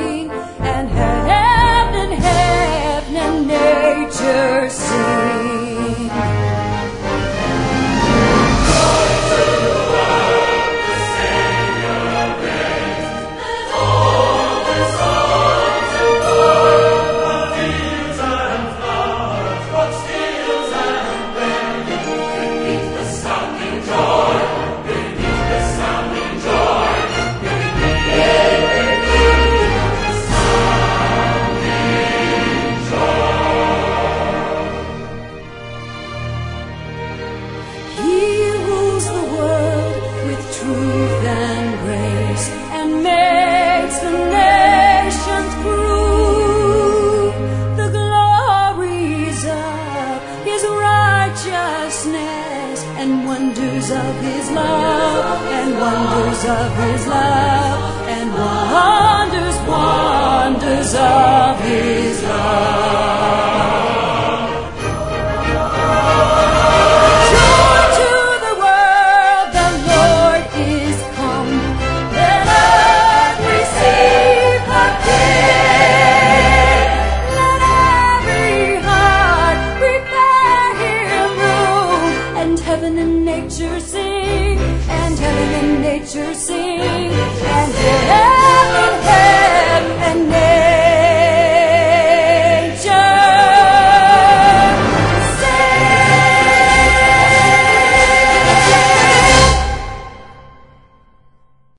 and heaven and nature sing. Truth and grace, and makes the nations prove the glories of His righteousness, and wonders of His love, and wonders of His love, and wonders of His love.